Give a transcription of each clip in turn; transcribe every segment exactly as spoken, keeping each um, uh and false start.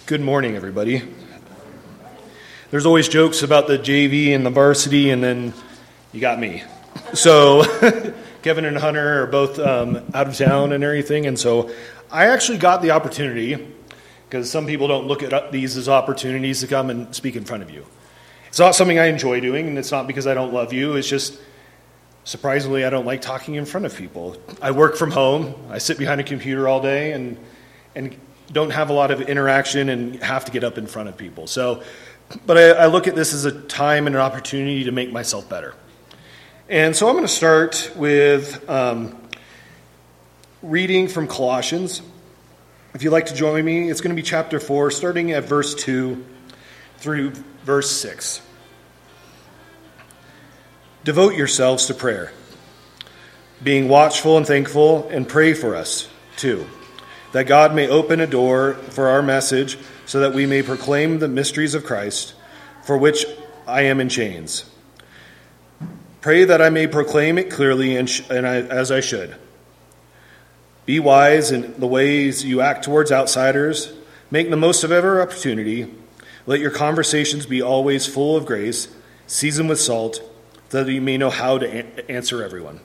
Good morning, everybody. There's always jokes about the J V and the varsity, and then you got me. So Kevin and Hunter are both um, out of town and everything, and so I actually got the opportunity, because some people don't look at these as opportunities to come and speak in front of you. It's not something I enjoy doing, and it's not because I don't love you. It's just, surprisingly, I don't like talking in front of people. I work from home. I sit behind a computer all day and and don't have a lot of interaction and have to get up in front of people. So, but I, I look at this as a time and an opportunity to make myself better. And so I'm going to start with um, reading from Colossians. If you'd like to join me, it's going to be chapter four, starting at verse two through verse six. Devote yourselves to prayer, being watchful and thankful, and pray for us, too, that God may open a door for our message so that we may proclaim the mysteries of Christ, for which I am in chains. Pray that I may proclaim it clearly and, sh- and I, as I should. Be wise in the ways you act towards outsiders. Make the most of every opportunity. Let your conversations be always full of grace, seasoned with salt, so that you may know how to a- answer everyone.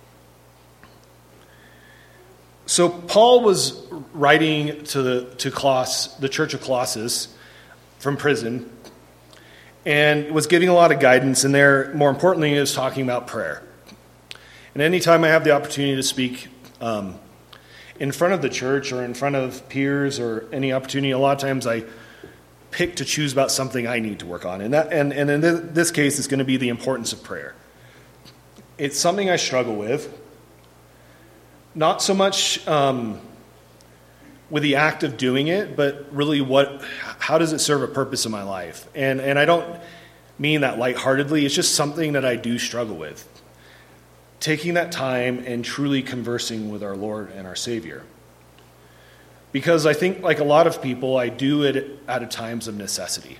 So Paul was writing to the to Coloss, the church of Colossus from prison, and was giving a lot of guidance. And there, more importantly, is talking about prayer. And anytime I have the opportunity to speak um, in front of the church or in front of peers or any opportunity, a lot of times I pick to choose about something I need to work on. And that, and, and in this case, it's going to be the importance of prayer. It's something I struggle with. Not so much um, with the act of doing it, but really what, how does it serve a purpose in my life? And and I don't mean that lightheartedly. It's just something that I do struggle with. Taking that time and truly conversing with our Lord and our Savior. Because I think, like a lot of people, I do it out of times of necessity.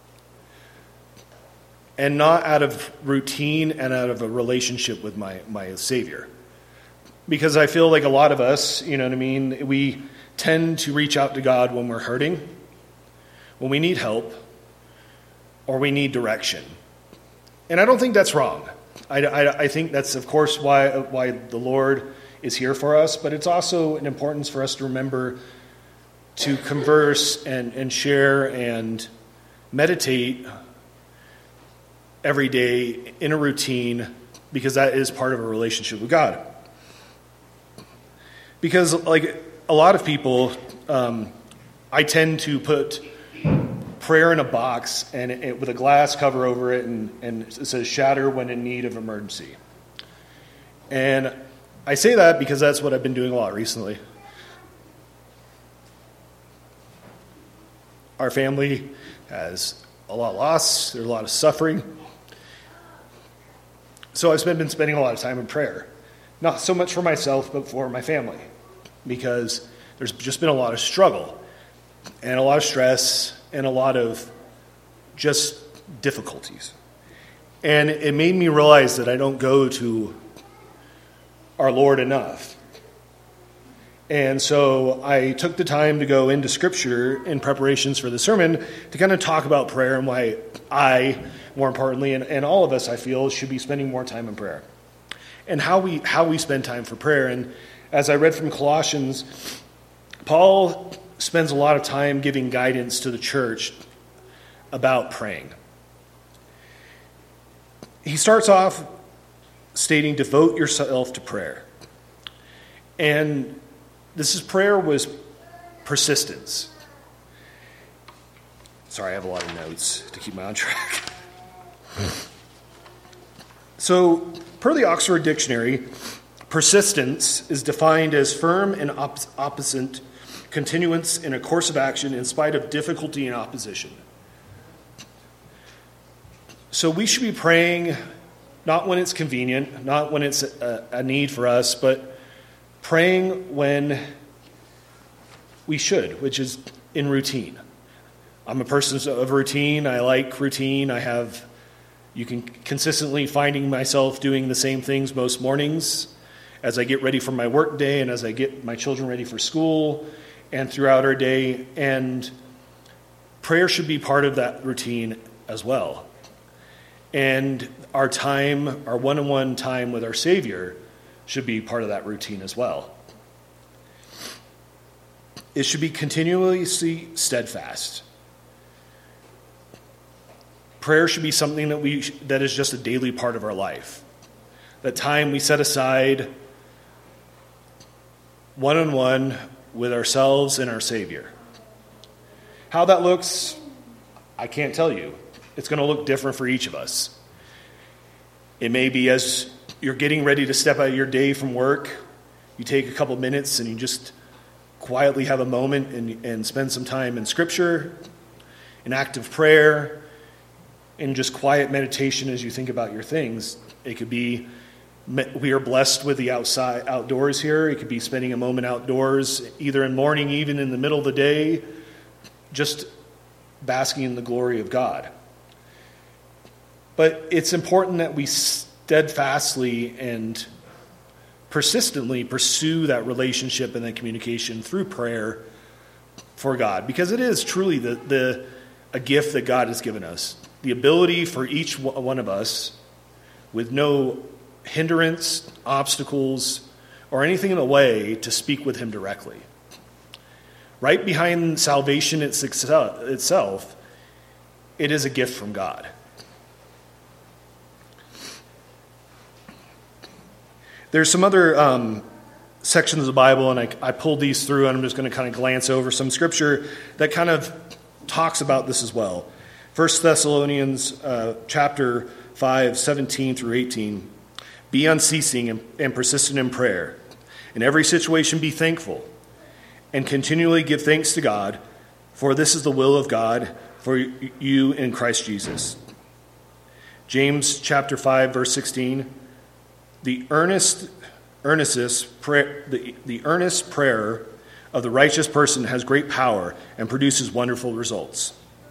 And not out of routine and out of a relationship with my, my Savior. Because I feel like a lot of us, you know what I mean, we tend to reach out to God when we're hurting, when we need help, or we need direction. And I don't think that's wrong. I, I, I think that's, of course, why, why the Lord is here for us, but it's also an importance for us to remember to converse and, and share and meditate every day in a routine, because that is part of a relationship with God. Because, like a lot of people, um, I tend to put prayer in a box and it, it, with a glass cover over it, and, and it says shatter when in need of emergency. And I say that because that's what I've been doing a lot recently. Our family has a lot of loss, there's a lot of suffering. So I've been spending a lot of time in prayer. Not so much for myself, but for my family. Because there's just been a lot of struggle and a lot of stress and a lot of just difficulties. And it made me realize that I don't go to our Lord enough. And so I took the time to go into Scripture in preparations for the sermon to kind of talk about prayer and why I, more importantly, and, and all of us, I feel, should be spending more time in prayer. And how we how we spend time for prayer. And as I read from Colossians, Paul spends a lot of time giving guidance to the church about praying. He starts off stating, devote yourself to prayer. And this is prayer was persistence. Sorry, I have a lot of notes to keep me on track. So, per the Oxford Dictionary, persistence is defined as firm and op- opposite continuance in a course of action in spite of difficulty and opposition. So we should be praying not when it's convenient, not when it's a, a need for us, but praying when we should, which is in routine. I'm a person of routine. I like routine. I have... You can consistently finding myself doing the same things most mornings as I get ready for my work day and as I get my children ready for school and throughout our day. And prayer should be part of that routine as well. And our time, our one-on-one time with our Savior should be part of that routine as well. It should be continuously steadfast. Prayer should be something that we that is just a daily part of our life. The time we set aside one-on-one with ourselves and our Savior. How that looks, I can't tell you. It's going to look different for each of us. It may be as you're getting ready to step out of your day from work, you take a couple minutes and you just quietly have a moment and, and spend some time in Scripture, in active prayer, in just quiet meditation as you think about your things. It could be we are blessed with the outside outdoors here. It could be spending a moment outdoors, either in morning, even in the middle of the day, just basking in the glory of God. But it's important that we steadfastly and persistently pursue that relationship and that communication through prayer for God, because it is truly the, the a gift that God has given us. The ability for each one of us, with no hindrance, obstacles, or anything in the way, to speak with him directly. Right behind salvation itself, it is a gift from God. There's some other um, sections of the Bible, and I, I pulled these through, and I'm just going to kind of glance over some scripture that kind of talks about this as well. First Thessalonians uh, chapter five, seventeen through eighteen. Be unceasing and, and persistent in prayer. In every situation be thankful, and continually give thanks to God, for this is the will of God for you in Christ Jesus. James chapter five, verse sixteen. The earnest, earnestness, prayer, the, the earnest prayer of the righteous person has great power and produces wonderful results.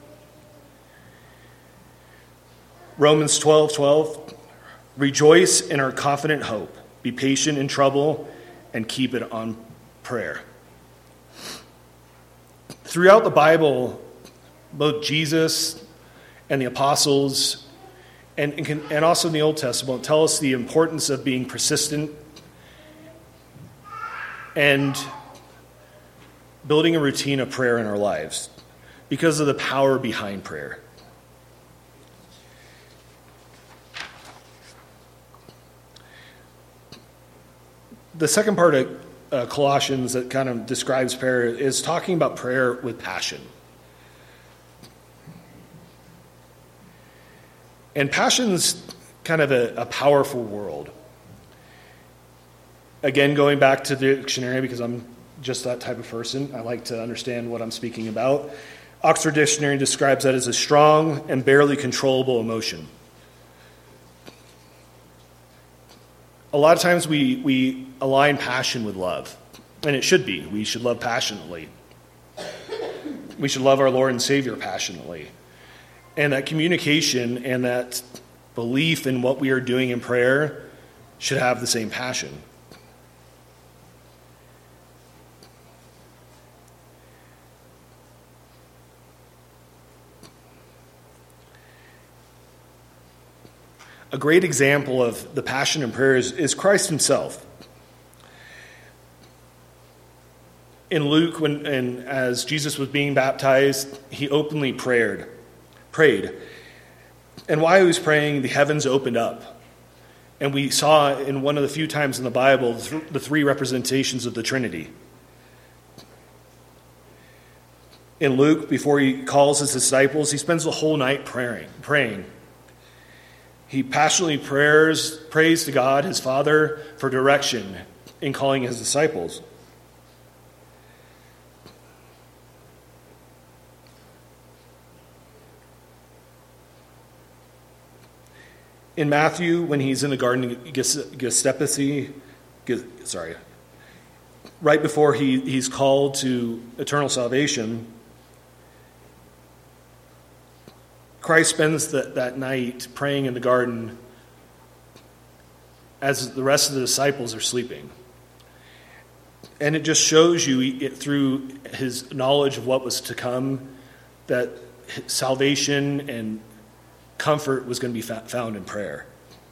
Romans twelve, twelve. Rejoice in our confident hope. Be patient in trouble and keep it on prayer. Throughout the Bible, both Jesus and the apostles and, and also in the Old Testament tell us the importance of being persistent and building a routine of prayer in our lives because of the power behind prayer. The second part of uh, Colossians that kind of describes prayer is talking about prayer with passion. And passion's kind of a, a powerful world. Again, going back to the dictionary, because I'm just that type of person. I like to understand what I'm speaking about. Oxford Dictionary describes that as a strong and barely controllable emotion. A lot of times we, we align passion with love, and it should be. We should love passionately. We should love our Lord and Savior passionately. And that communication and that belief in what we are doing in prayer should have the same passion. A great example of the passion in prayer is, is Christ himself. In Luke, when and as Jesus was being baptized, he openly prayed. Prayed. And while he was praying, the heavens opened up. And we saw in one of the few times in the Bible the three representations of the Trinity. In Luke, before he calls his disciples, he spends the whole night praying. praying. He passionately prayers, prays to God, his Father, for direction in calling his disciples. In Matthew, when he's in the Garden of Gethsemane, sorry, right before he, he's called to eternal salvation, Christ spends the, that night praying in the garden as the rest of the disciples are sleeping. And it just shows you it, through his knowledge of what was to come that salvation and comfort was going to be found in prayer.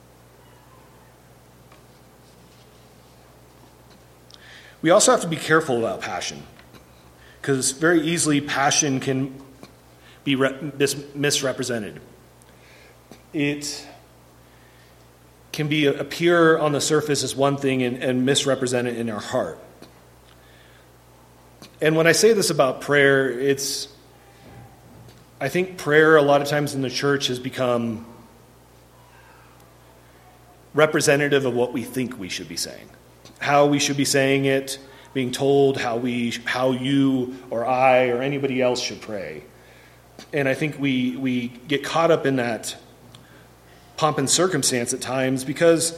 We also have to be careful about passion, because very easily passion can be mis- misrepresented. It can be appear on the surface as one thing and, and misrepresent it in our heart. And when I say this about prayer, it's, I think prayer a lot of times in the church has become representative of what we think we should be saying. How we should be saying it, being told how we, how you or I or anybody else should pray. And I think we we get caught up in that pomp and circumstance at times, because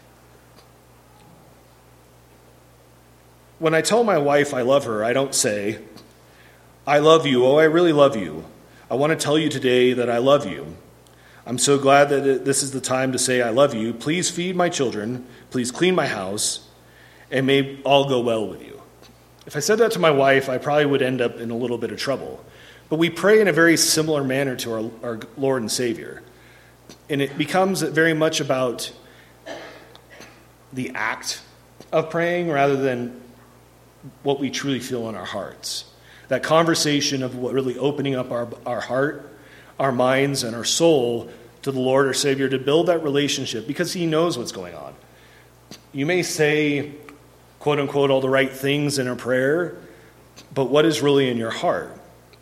when I tell my wife I love her, I don't say, I love you, oh, I really love you. I want to tell you today that I love you. I'm so glad that this is the time to say I love you. Please feed my children. Please clean my house. And may all go well with you. If I said that to my wife, I probably would end up in a little bit of trouble. But we pray in a very similar manner to our, our Lord and Savior. And it becomes very much about the act of praying rather than what we truly feel in our hearts. That conversation of what really opening up our, our heart, our minds, and our soul to the Lord or Savior to build that relationship, because He knows what's going on. You may say, quote unquote, all the right things in a prayer, but what is really in your heart?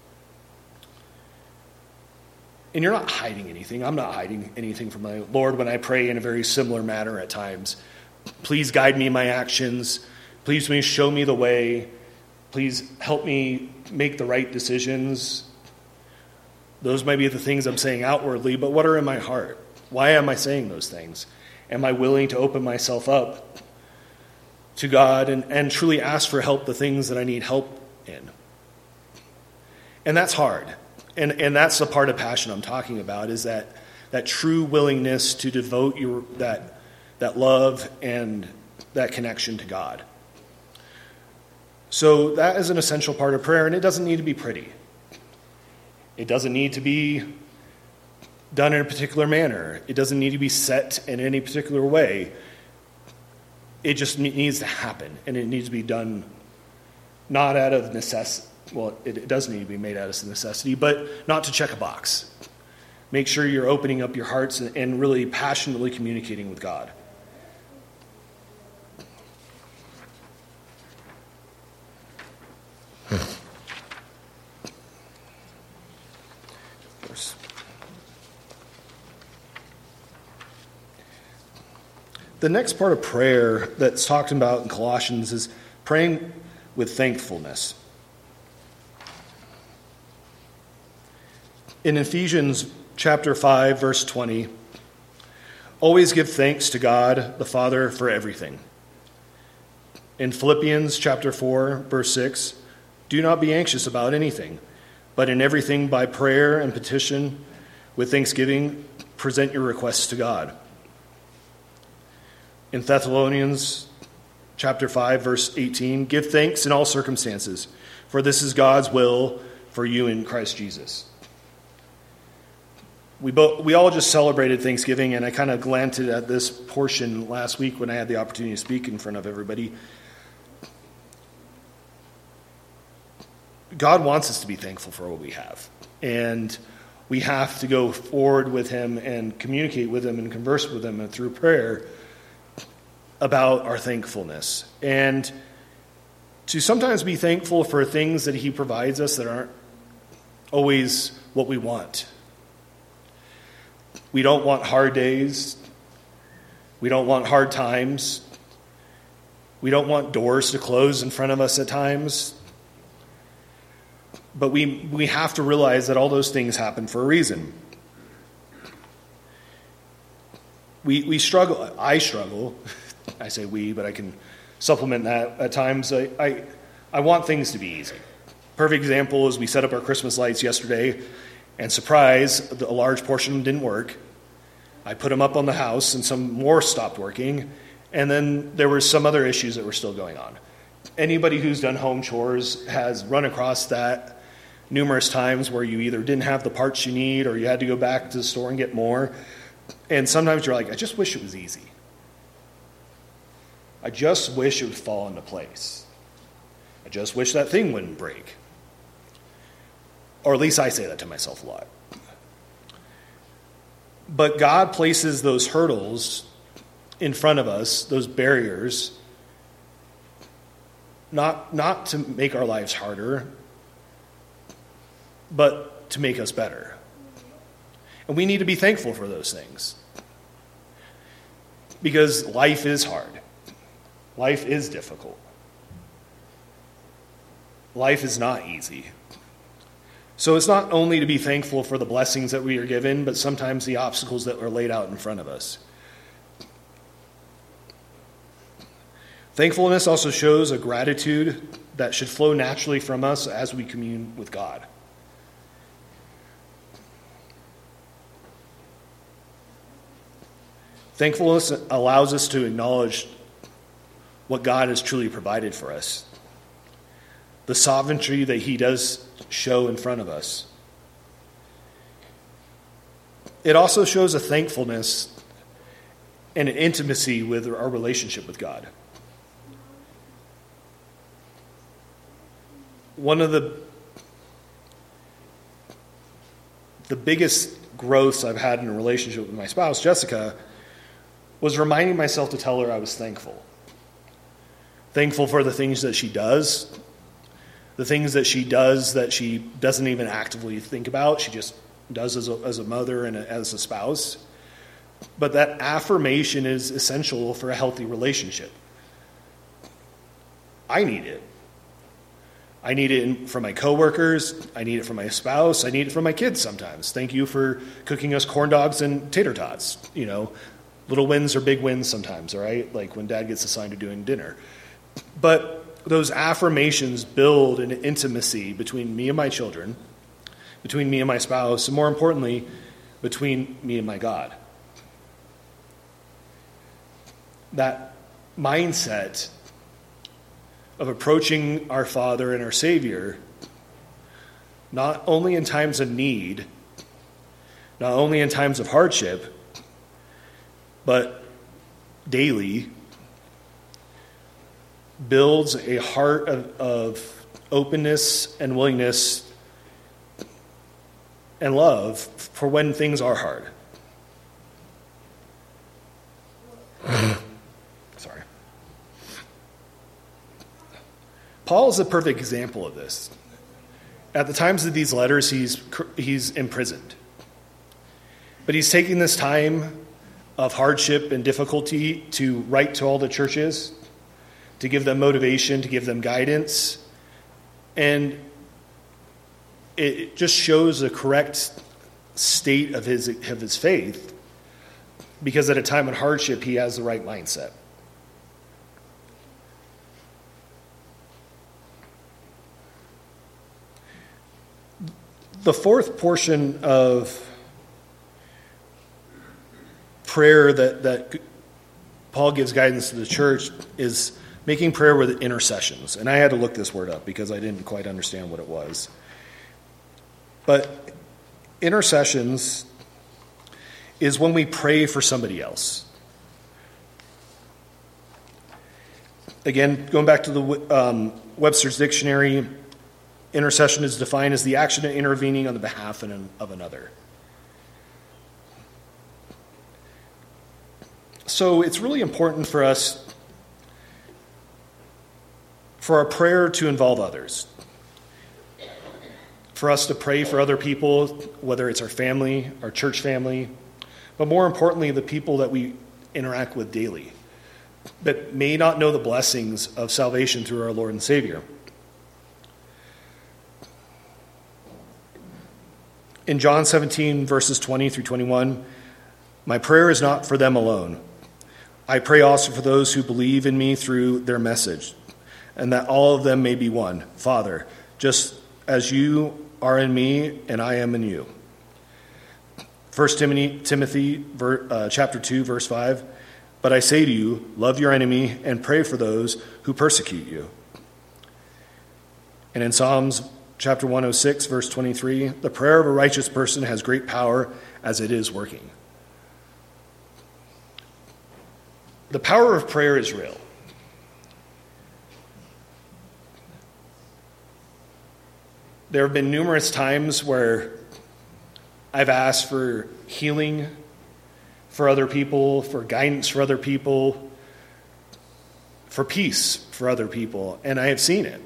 And you're not hiding anything. I'm not hiding anything from my Lord when I pray in a very similar manner at times. Please guide me in my actions. Please please show me the way. Please help me make the right decisions. Those might be the things I'm saying outwardly, but what are in my heart? Why am I saying those things? Am I willing to open myself up to God and, and truly ask for help, the things that I need help in? And that's hard. And and that's the part of passion I'm talking about, is that that true willingness to devote your that that love and that connection to God. So that is an essential part of prayer, and it doesn't need to be pretty. It doesn't need to be done in a particular manner. It doesn't need to be set in any particular way. It just needs to happen, and it needs to be done not out of necessity. Well, it, it does need to be made out of necessity, but not to check a box. Make sure you're opening up your hearts and, and really passionately communicating with God. The next part of prayer that's talked about in Colossians is praying with thankfulness. In Ephesians chapter five, verse twenty, always give thanks to God the Father for everything. In Philippians chapter four, verse six, do not be anxious about anything, but in everything by prayer and petition with thanksgiving, present your requests to God. In Thessalonians chapter five, verse eighteen, give thanks in all circumstances, for this is God's will for you in Christ Jesus. We both, we all just celebrated Thanksgiving, and I kind of glanced at this portion last week when I had the opportunity to speak in front of everybody. God wants us to be thankful for what we have, and we have to go forward with Him and communicate with Him and converse with Him and through prayer about our thankfulness, and to sometimes be thankful for things that He provides us that aren't always what we want. We don't want hard days. We don't want hard times. We don't want doors to close in front of us at times. But we, we have to realize that all those things happen for a reason. We we struggle. I struggle. I say we, but I can supplement that at times. I, I, I want things to be easy. Perfect example is we set up our Christmas lights yesterday, and surprise, a large portion of them didn't work. I put them up on the house, and some more stopped working, and then there were some other issues that were still going on. Anybody who's done home chores has run across that numerous times where you either didn't have the parts you need or you had to go back to the store and get more. And sometimes you're like, I just wish it was easy. I just wish it would fall into place. I just wish that thing wouldn't break. Or at least I say that to myself a lot. But God places those hurdles in front of us, those barriers, not, not to make our lives harder, but to make us better. And we need to be thankful for those things. Because life is hard. Life is difficult. Life is not easy. So it's not only to be thankful for the blessings that we are given, but sometimes the obstacles that are laid out in front of us. Thankfulness also shows a gratitude that should flow naturally from us as we commune with God. Thankfulness allows us to acknowledge what God has truly provided for us, the sovereignty that he does show in front of us. It also shows a thankfulness and an intimacy with our relationship with God. One of the the biggest growths I've had in a relationship with my spouse, Jessica, was reminding myself to tell her I was thankful. Thankful for the things that she does, the things that she does that she doesn't even actively think about. She just does as a, as a mother and a, as a spouse. But that affirmation is essential for a healthy relationship. I need it. I need it in, from my coworkers. I need it from my spouse. I need it from my kids sometimes. Thank you for cooking us corn dogs and tater tots. You know, little wins are big wins sometimes, all right? Like when Dad gets assigned to doing dinner. But those affirmations build an intimacy between me and my children, between me and my spouse, and more importantly, between me and my God. That mindset of approaching our Father and our Savior, not only in times of need, not only in times of hardship, but daily, builds a heart of, of openness and willingness and love for when things are hard. Sorry. Paul is a perfect example of this. At the times of these letters, he's he's imprisoned. But he's taking this time of hardship and difficulty to write to all the churches, to give them motivation, to give them guidance. And it just shows the correct state of his of his faith, because at a time of hardship, he has the right mindset. The fourth portion of prayer that, that Paul gives guidance to the church is making prayer with intercessions. And I had to look this word up because I didn't quite understand what it was. But intercessions is when we pray for somebody else. Again, going back to the um, Webster's Dictionary, intercession is defined as the action of intervening on the behalf of another. So it's really important for us, for our prayer to involve others. For us to pray for other people, whether it's our family, our church family, but more importantly, the people that we interact with daily, that may not know the blessings of salvation through our Lord and Savior. In John seventeen, verses twenty through twenty-one, my prayer is not for them alone. I pray also for those who believe in me through their message, and that all of them may be one. Father, just as you are in me and I am in you. First Timothy, Timothy uh, chapter two, verse five, but I say to you, love your enemy and pray for those who persecute you. And in Psalms chapter one oh six, verse twenty-three, the prayer of a righteous person has great power as it is working. The power of prayer is real. There have been numerous times where I've asked for healing for other people, for guidance for other people, for peace for other people, and I have seen it.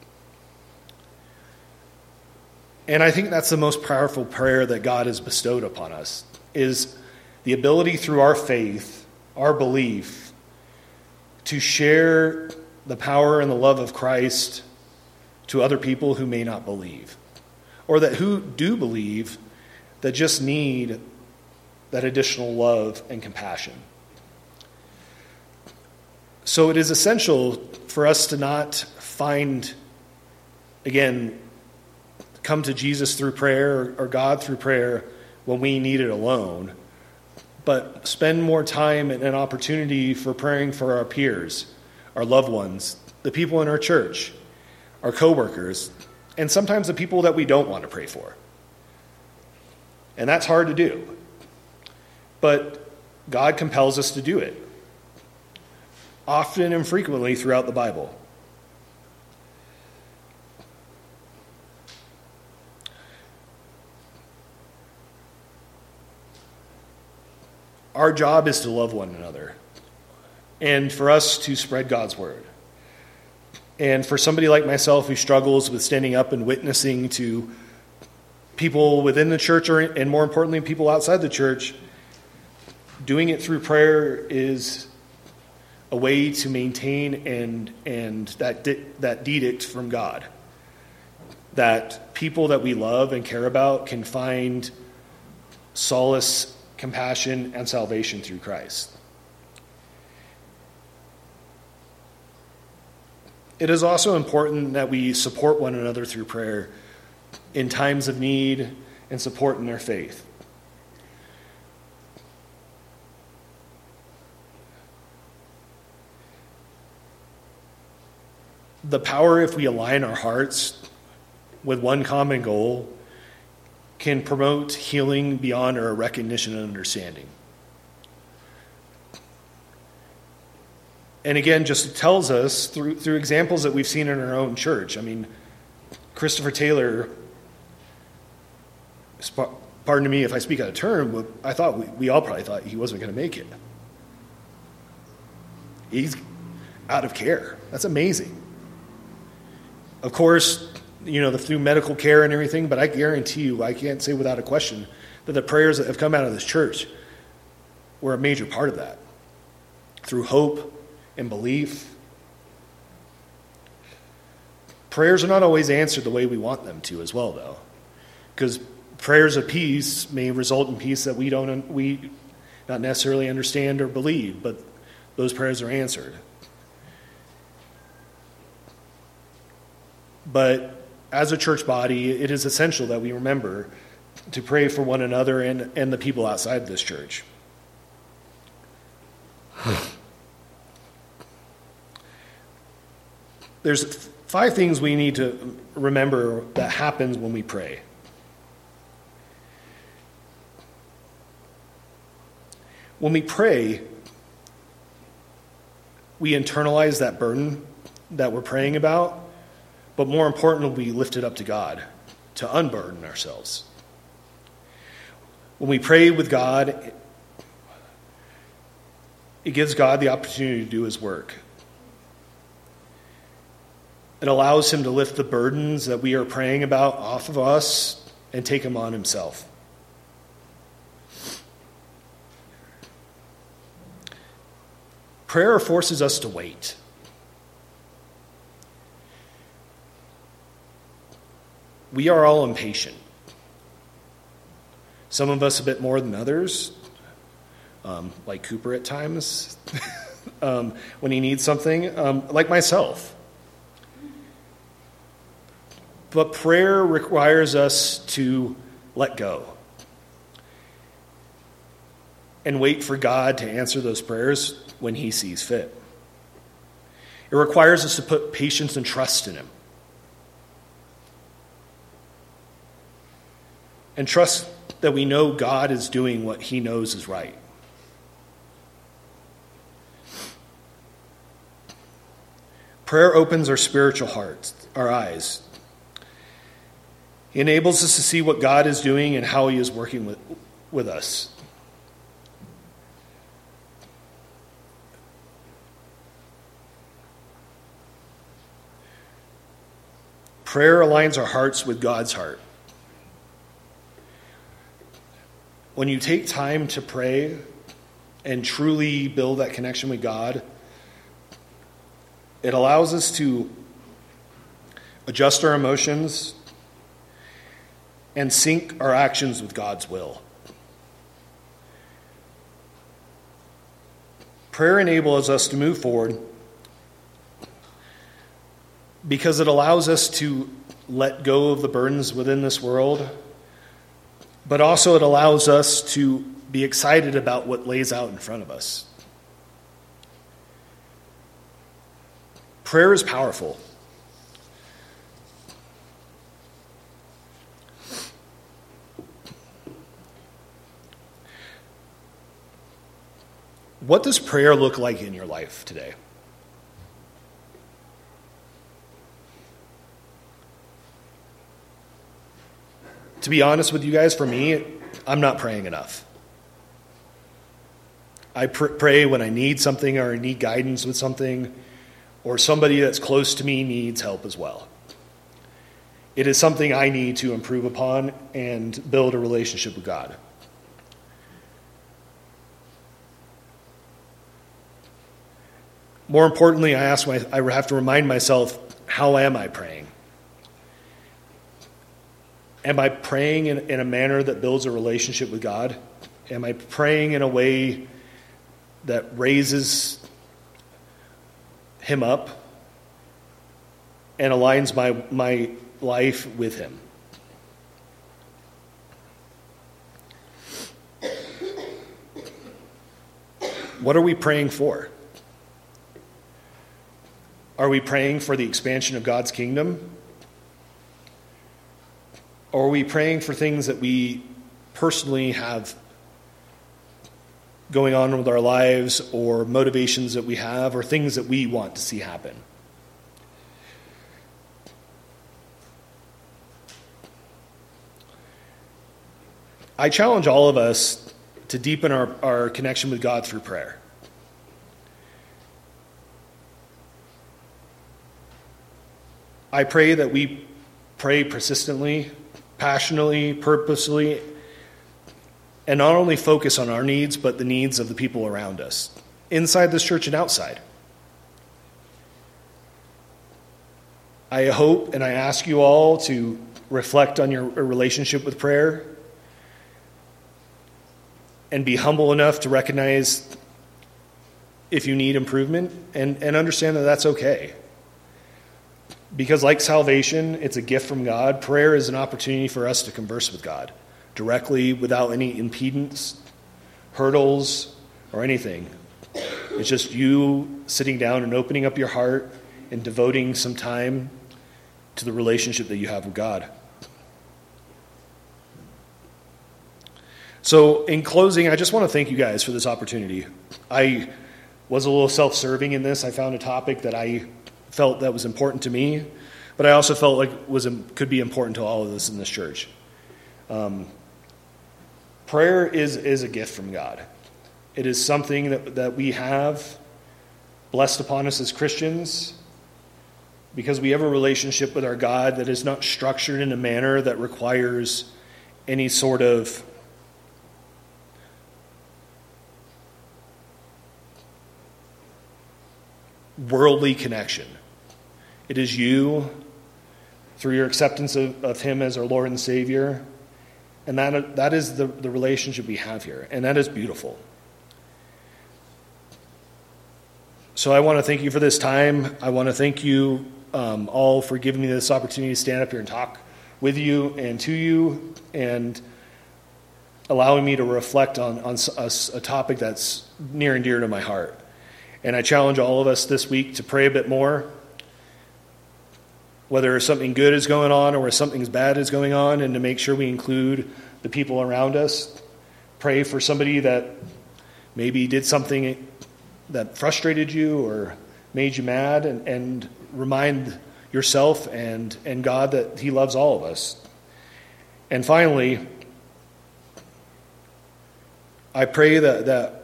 And I think that's the most powerful prayer that God has bestowed upon us, is the ability through our faith, our belief, to share the power and the love of Christ to other people who may not believe, or that who do believe that just need that additional love and compassion. So it is essential for us to not find, again, come to Jesus through prayer or God through prayer when we need it alone, but spend more time and an opportunity for praying for our peers, our loved ones, the people in our church, our coworkers, and sometimes the people that we don't want to pray for. And that's hard to do. But God compels us to do it, often and frequently throughout the Bible. Our job is to love one another and for us to spread God's word. And for somebody like myself who struggles with standing up and witnessing to people within the church, or, and more importantly, people outside the church, doing it through prayer is a way to maintain and and that di- that edict from God, that people that we love and care about can find solace, compassion, and salvation through Christ. It is also important that we support one another through prayer in times of need and support in their faith. The power, if we align our hearts with one common goal, can promote healing beyond our recognition and understanding. And again, just tells us through through examples that we've seen in our own church. I mean, Christopher Taylor, pardon me if I speak out of turn, but I thought we, we all probably thought he wasn't going to make it. He's out of care. That's amazing. Of course, you know, the, through medical care and everything, but I guarantee you, I can't say without a question, that the prayers that have come out of this church were a major part of that. Through hope and belief. Prayers are not always answered the way we want them to as well, though. Because prayers of peace may result in peace that we don't, we not necessarily understand or believe, but those prayers are answered. But as a church body, it is essential that we remember to pray for one another and, and the people outside this church. There's five things we need to remember that happens when we pray. When we pray, we internalize that burden that we're praying about, but more importantly, we lift it up to God to unburden ourselves. When we pray with God, it gives God the opportunity to do his work. It allows him to lift the burdens that we are praying about off of us and take them on himself. Prayer forces us to wait. We are all impatient. Some of us a bit more than others, um, like Cooper at times, um, when he needs something, um, like myself. But prayer requires us to let go and wait for God to answer those prayers when he sees fit. It requires us to put patience and trust in him. and trust that we know God is doing what he knows is right. Prayer opens our spiritual hearts, our eyes. He enables us to see what God is doing and how he is working with, with us. Prayer aligns our hearts with God's heart. When you take time to pray and truly build that connection with God, it allows us to adjust our emotions and sync our actions with God's will. Prayer enables us to move forward because it allows us to let go of the burdens within this world, but also it allows us to be excited about what lays out in front of us. Prayer is powerful. What does prayer look like in your life today? To be honest with you guys, for me, I'm not praying enough. I pr- pray when I need something or I need guidance with something, or somebody that's close to me needs help as well. It is something I need to improve upon and build a relationship with God. More importantly, I ask my, I have to remind myself, how am I praying? Am I praying in, in a manner that builds a relationship with God? Am I praying in a way that raises him up and aligns my, my life with him? What are we praying for? Are we praying for the expansion of God's kingdom? Or are we praying for things that we personally have going on with our lives, or motivations that we have, or things that we want to see happen? I challenge all of us to deepen our, our connection with God through prayer. I pray that we pray persistently, passionately, purposely, and not only focus on our needs, but the needs of the people around us, inside this church and outside. I hope and I ask you all to reflect on your relationship with prayer and be humble enough to recognize if you need improvement, and, and understand that that's okay. Because like salvation, it's a gift from God. Prayer is an opportunity for us to converse with God directly, without any impedance, hurdles, or anything. It's just you sitting down and opening up your heart and devoting some time to the relationship that you have with God. So in closing, I just want to thank you guys for this opportunity. I was a little self-serving in this. I found a topic that I felt that was important to me, but I also felt like was could be important to all of us in this church. Um, prayer is is a gift from God. It is something that, that we have blessed upon us as Christians, because we have a relationship with our God that is not structured in a manner that requires any sort of worldly connection. It is you, through your acceptance of, of him as our Lord and Savior, and that that is the, the relationship we have here, and that is beautiful. So I want to thank you for this time. I want to thank you um, all for giving me this opportunity to stand up here and talk with you and to you, and allowing me to reflect on, on a, a topic that's near and dear to my heart. And I challenge all of us this week to pray a bit more, whether something good is going on or something bad is going on, and to make sure we include the people around us. Pray for somebody that maybe did something that frustrated you or made you mad, and, and remind yourself and, and God that he loves all of us. And finally, I pray that, that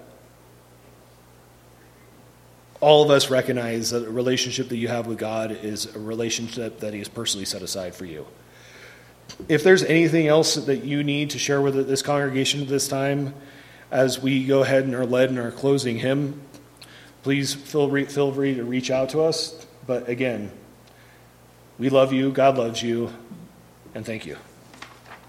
all of us recognize that the relationship that you have with God is a relationship that he has personally set aside for you. If there's anything else that you need to share with this congregation at this time, as we go ahead and are led in our closing hymn, please feel free, feel free to reach out to us. But again, we love you, God loves you, and thank you.